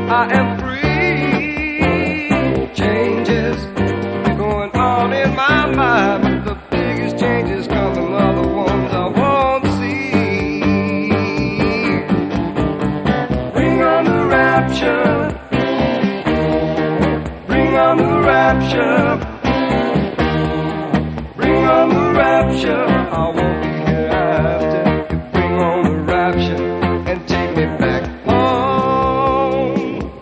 I am free. Changes going on in my mind, but the biggest changes coming are the ones I won't see. Bring on the rapture. Bring on the rapture. Bring on the rapture. I won't be here after. Bring on the rapture and take me back home.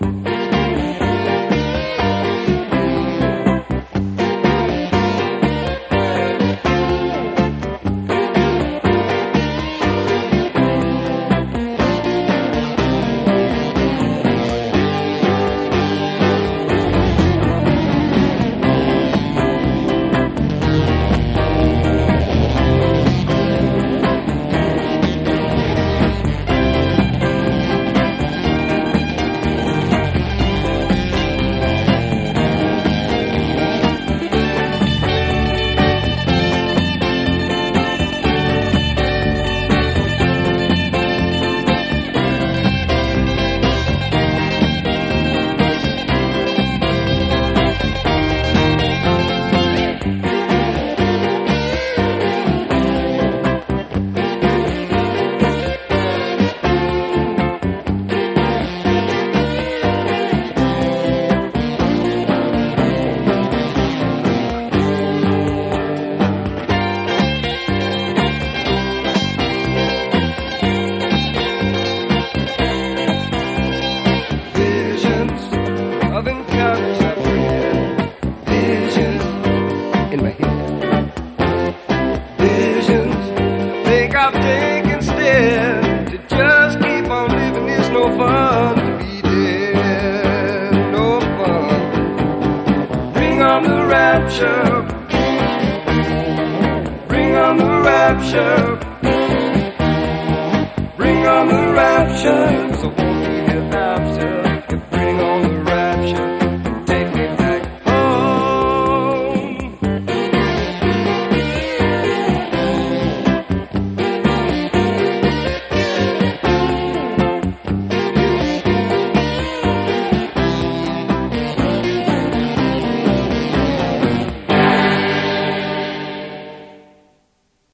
Of encounters I've had, visions in my head, visions think I've taken steps to just keep on living. It's no fun to be dead, no fun. Bring on the rapture, bring on the rapture, bring on the rapture. So